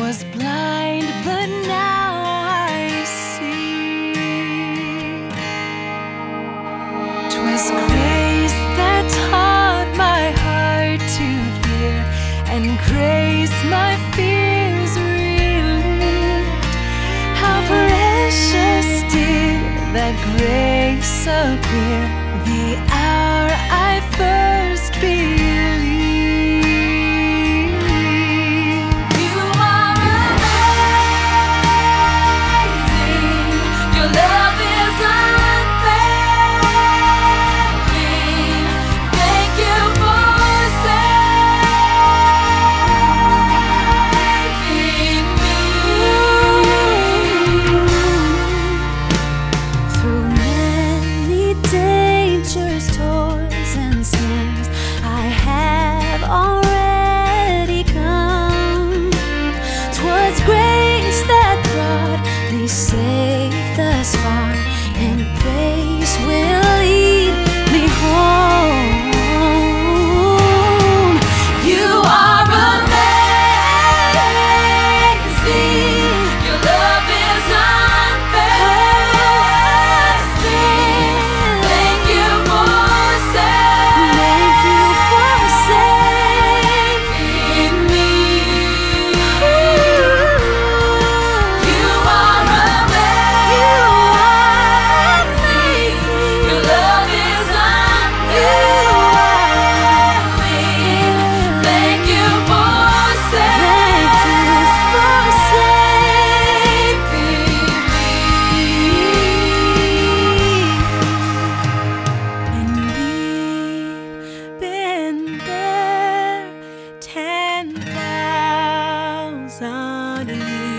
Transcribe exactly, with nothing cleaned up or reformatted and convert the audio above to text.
was blind, but now I see. 'Twas grace that taught my heart to fear, and grace my fears relieved. How precious did that grace appear the hour I first believed. You are amazing. Your love is unfailing. Thank you for saving me. Through many dangers, toils, and snares, I have already come. 'Twas grace that brought me safe thus far, and grace will lead me home. You are amazing. Your love is unfailing. Thank you for saving me. You are amazing. Your love is unfailing. Thank you for saving me. And we've been there ten thousand years.